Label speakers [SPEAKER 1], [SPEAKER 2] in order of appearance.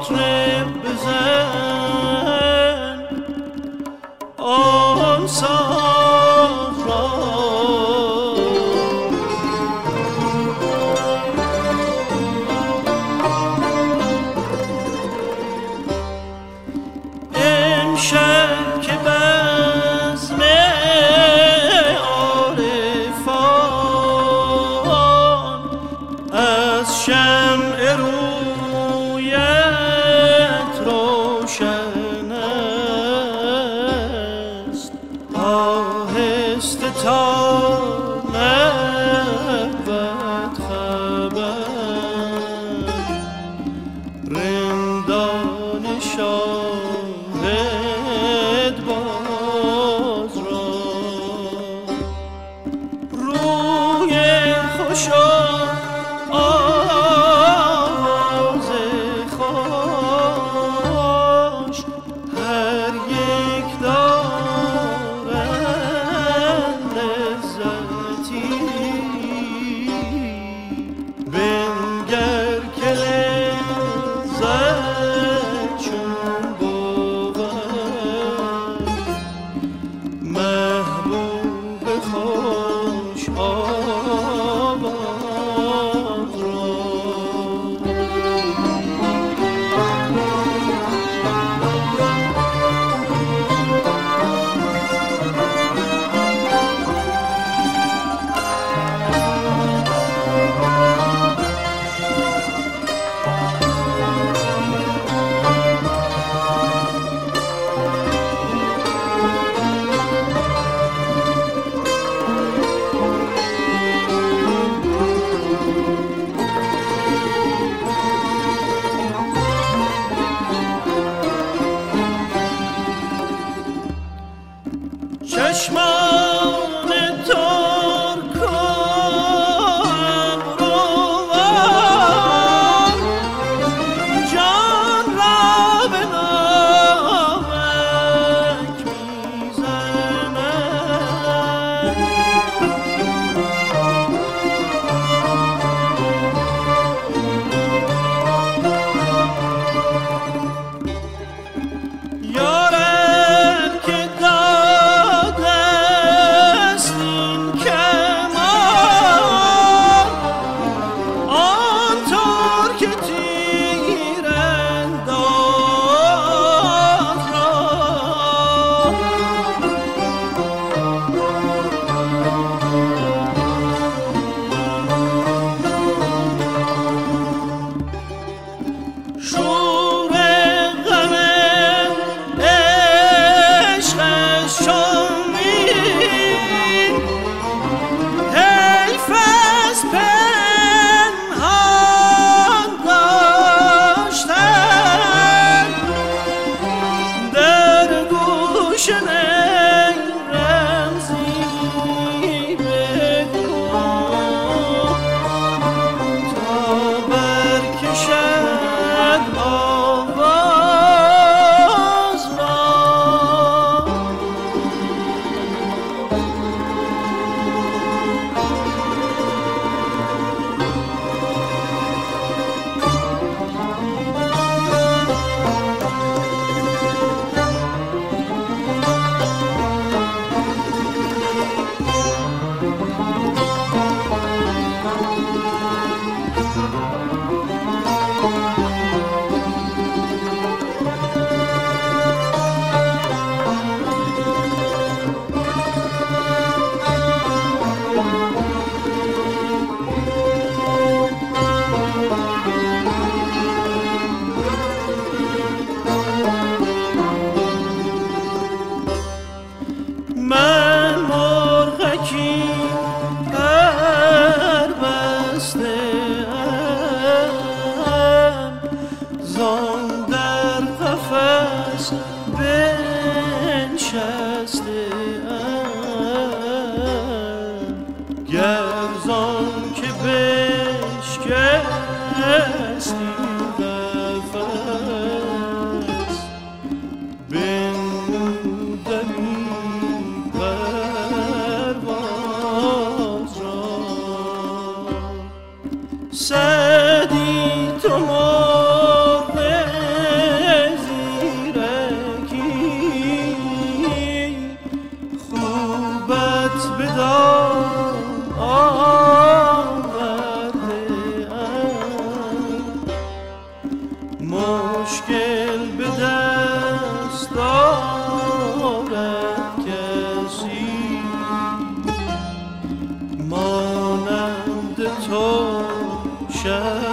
[SPEAKER 1] مطرب بزن آن ساز را امشب که بزم عارفان از شمع رویت روشن است آهسته تا نبود خبر رندان شاهد باز را روی خوشا آواز خوش هر یک دارند لذتی بنگر که لذت چون بود محبوب خوش آواز را چشمان ترک و ابروان جان را به ناوک میزنند یارب که شور غم عشقش شمید حیف از پنهان داشتن در گوش نی رمزی بگو تا برکشد آواز را من مرغکی پر بسته ام زان در قفس بنشسته ام گر زان که بشکستی قفس بنمودمی پرواز را سعدی تو مرغ دل به دست دارد کسی مانند تو شد